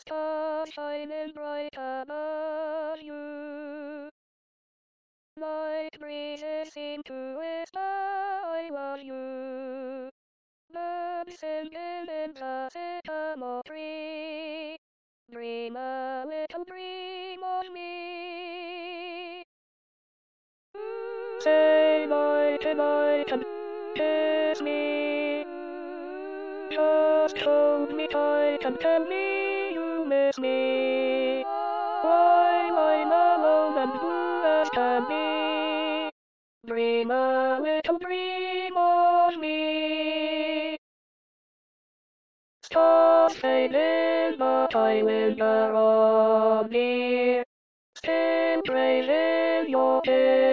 Stars shining bright above you. Light breezes seem to whisper, I love you. Birds singing in the sycamore tree. Dream a little dream of me. Say night and night and kiss me. Just hold me tight and tell me you miss me. While I'm alone and blue as can be. Dream a little dream of me. Stars fading, but I linger on near. Still craving your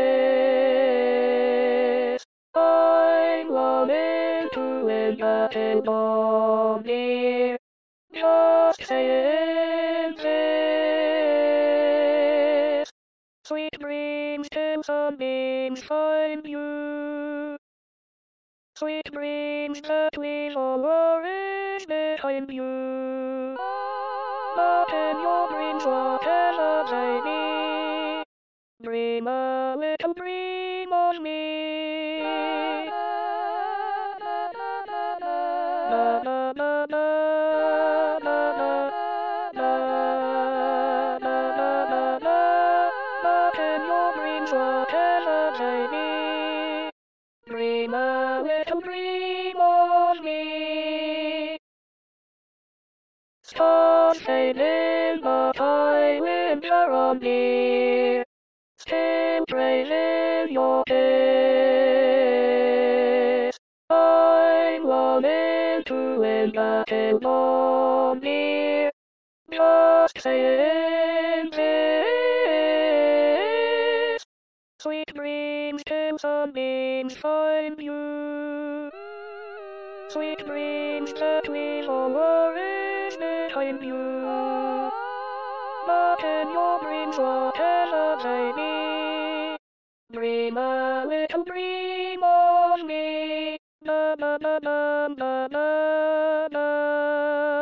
kiss. I'm longing to linger till dawn near. Just saying this. Sweet dreams till sunbeams find you. Sweet dreams that leave all worries behind you. But in your dreams, whatever they be, dream a little dream of me. Na na na na na na na na na na. But in your dreams, whatever they be, dream a little dream of me. Stars fading, but I linger on near. Still craving your kiss. I'm longing to linger till dawn near. Just saying this. Sweet dreams till sunbeams find you. Sweet dreams that leave all worries behind you. But in your dreams, whatever they be, dream a little dream of me. Na na na na na na na.